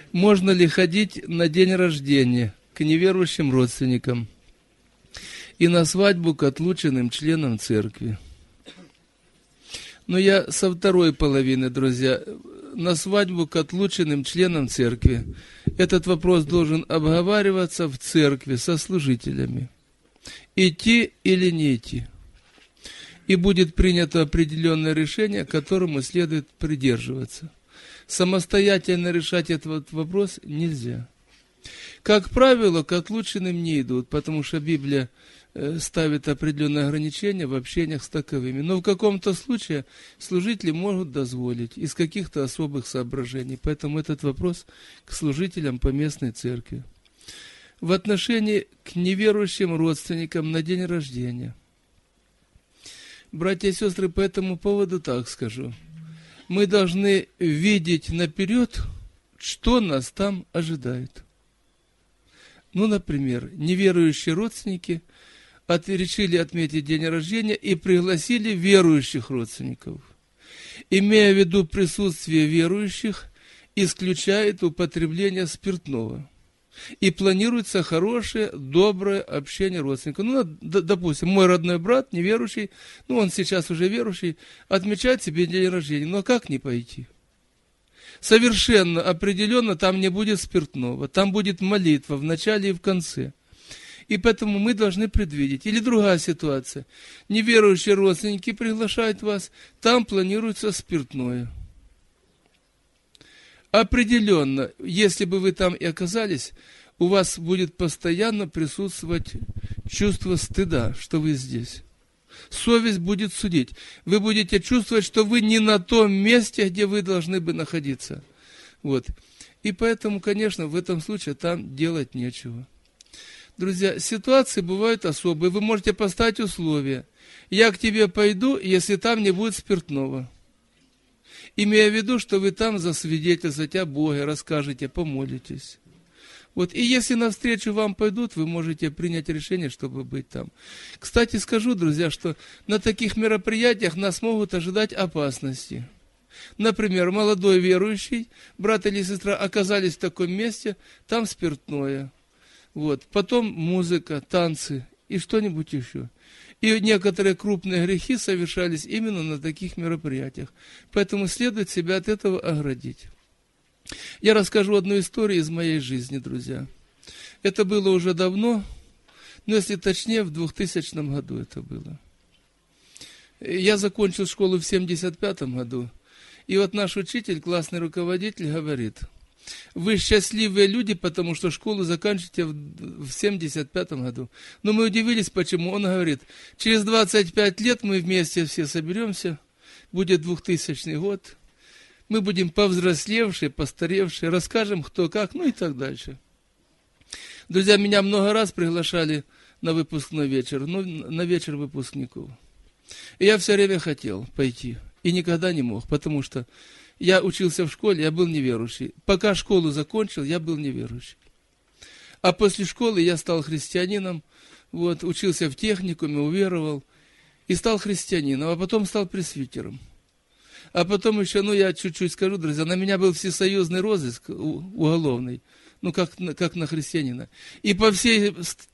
Можно ли ходить на день рождения к неверующим родственникам и на свадьбу к отлученным членам церкви? Но я со второй половины, друзья, на свадьбу к отлученным членам церкви. Этот вопрос должен обговариваться в церкви со служителями. Идти или не идти. И будет принято определенное решение, которому следует придерживаться. Самостоятельно решать этот вопрос нельзя. Как правило, к отлученным не идут, потому что Библия ставит определенные ограничения в общениях с таковыми. Но в каком-то случае служители могут дозволить из каких-то особых соображений. Поэтому этот вопрос к служителям поместной церкви. В отношении к неверующим родственникам на день рождения. Братья и сестры, по этому поводу так скажу. Мы должны видеть наперед, что нас там ожидает. Ну, например, неверующие родственники решили отметить день рождения и пригласили верующих родственников. Имея в виду присутствие верующих, исключает употребление спиртного. И планируется хорошее, доброе общение родственников. Ну, допустим, мой родной брат, неверующий, он сейчас уже верующий, отмечает себе день рождения. Но как не пойти? Совершенно определенно там не будет спиртного. Там будет молитва в начале и в конце. И поэтому мы должны предвидеть. Или другая ситуация. Неверующие родственники приглашают вас, там планируется спиртное. Определенно, если бы вы там и оказались, у вас будет постоянно присутствовать чувство стыда, что вы здесь. Совесть будет судить. Вы будете чувствовать, что вы не на том месте, где вы должны бы находиться. Вот. И поэтому, конечно, в этом случае там делать нечего. Друзья, ситуации бывают особые. Вы можете поставить условия. Я к тебе пойду, если там не будет спиртного. Имея в виду, что вы там засвидетельствуете о Боге, расскажете, помолитесь. Вот. И если навстречу вам пойдут, вы можете принять решение, чтобы быть там. Кстати, скажу, друзья, что на таких мероприятиях нас могут ожидать опасности. Например, молодой верующий, брат или сестра оказались в таком месте, там спиртное. Вот. Потом музыка, танцы и что-нибудь еще. И некоторые крупные грехи совершались именно на таких мероприятиях. Поэтому следует себя от этого оградить. Я расскажу одну историю из моей жизни, друзья. Это было уже давно, но если точнее, в 2000 году это было. Я закончил школу в 1975 году. И вот наш учитель, классный руководитель, говорит: вы счастливые люди, потому что школу заканчиваете в 1975 году. Но мы удивились, почему. Он говорит: через 25 лет мы вместе все соберемся, будет 2000 год, мы будем повзрослевшие, постаревшие, расскажем, кто как, и так дальше. Друзья, меня много раз приглашали на выпускной вечер, на вечер выпускников. И я все время хотел пойти, и никогда не мог, потому что я учился в школе, я был неверующий. Пока школу закончил, я был неверующий. А после школы я стал христианином, учился в техникуме, уверовал, и стал христианином, а потом стал пресвитером. А потом еще, я чуть-чуть скажу, друзья, на меня был всесоюзный розыск уголовный, как на христианина. И по всей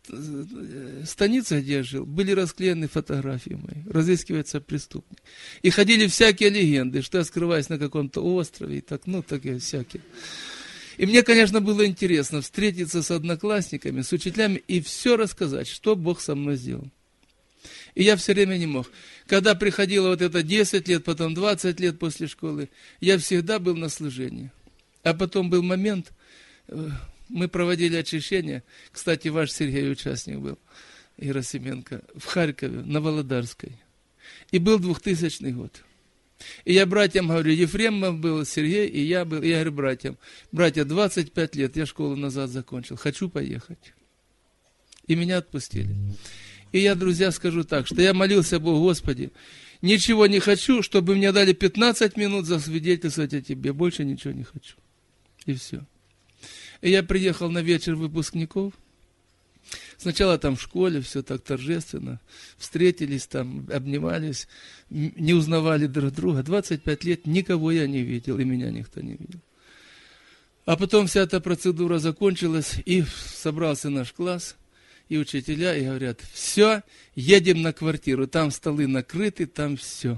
станице, где я жил, были расклеены фотографии мои, разыскивается преступник. И ходили всякие легенды, что я скрываюсь на каком-то острове, и такие всякие. И мне, конечно, было интересно встретиться с одноклассниками, с учителями и все рассказать, что Бог со мной сделал. И я все время не мог. Когда приходило это 10 лет, потом 20 лет после школы, я всегда был на служении. А потом был момент, мы проводили очищение, кстати, ваш Сергей участник был, Герасименко, в Харькове, на Володарской. И был 2000 год. И я братьям говорю, Ефремов был, Сергей, и я был. И я говорю братья, 25 лет, я школу назад закончил, хочу поехать. И меня отпустили. И я, друзья, скажу так, что я молился Богу: Господи, ничего не хочу, чтобы мне дали 15 минут засвидетельствовать о Тебе, больше ничего не хочу. И все. И я приехал на вечер выпускников. Сначала там в школе, все так торжественно. Встретились там, обнимались, не узнавали друг друга. 25 лет никого я не видел, и меня никто не видел. А потом вся эта процедура закончилась, и собрался наш класс, и учителя, и говорят, все, едем на квартиру, там столы накрыты, там все.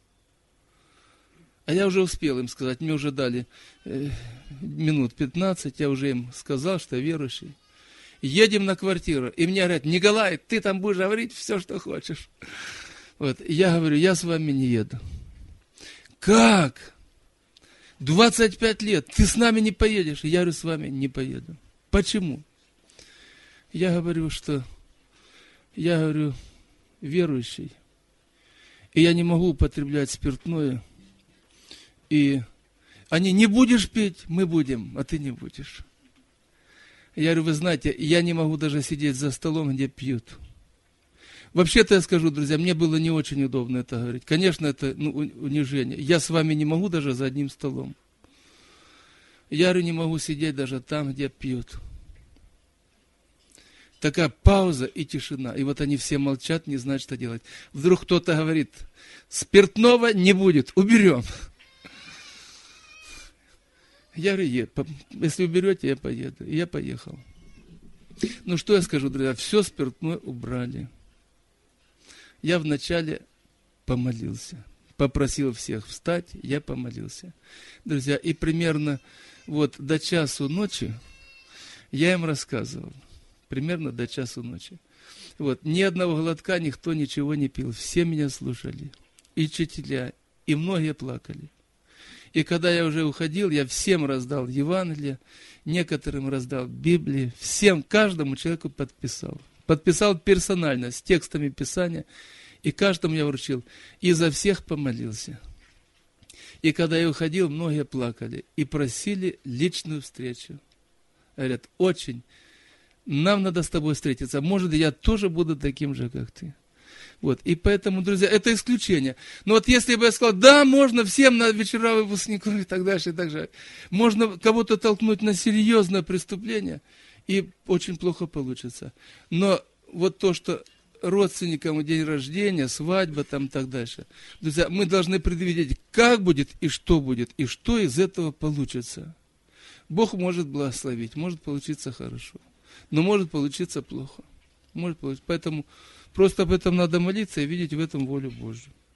А я уже успел им сказать, мне уже дали минут 15, я уже им сказал, что я верующий. Едем на квартиру, и мне говорят, Николай, ты там будешь говорить все, что хочешь. Вот, я говорю, я с вами не еду. Как? 25 лет, ты с нами не поедешь? Я говорю, с вами не поеду. Почему? Я говорю, верующий, и я не могу употреблять спиртное. И они, не будешь пить, мы будем, а ты не будешь. Я говорю, вы знаете, я не могу даже сидеть за столом, где пьют. Вообще-то я скажу, друзья, мне было не очень удобно это говорить. Конечно, это унижение. Я с вами не могу даже за одним столом. Я говорю, не могу сидеть даже там, где пьют. Такая пауза и тишина. И вот они все молчат, не знают, что делать. Вдруг кто-то говорит, спиртного не будет, уберем. Я говорю, если уберете, я поеду. И я поехал. Ну что я скажу, друзья, все спиртное убрали. Я вначале помолился, попросил всех встать, я помолился. Друзья, и примерно вот до часу ночи я им рассказывал. Примерно до часу ночи. Вот, ни одного глотка никто ничего не пил. Все меня слушали. И учителя, и многие плакали. И когда я уже уходил, я всем раздал Евангелие, некоторым раздал Библии, всем, каждому человеку подписал. Подписал персонально, с текстами Писания, и каждому я вручил. И за всех помолился. И когда я уходил, многие плакали и просили личную встречу. Говорят, очень, нам надо с тобой встретиться. Может, я тоже буду таким же, как ты. Вот, и поэтому, друзья, это исключение. Но вот если бы я сказал, да, можно всем на вечера выпускников и так дальше, и так далее. Можно кого-то толкнуть на серьезное преступление, и очень плохо получится. Но вот то, что родственникам день рождения, свадьба там и так дальше. Друзья, мы должны предвидеть, как будет и что из этого получится. Бог может благословить, может получиться хорошо, но может получиться плохо. Поэтому просто об этом надо молиться и видеть в этом волю Божью.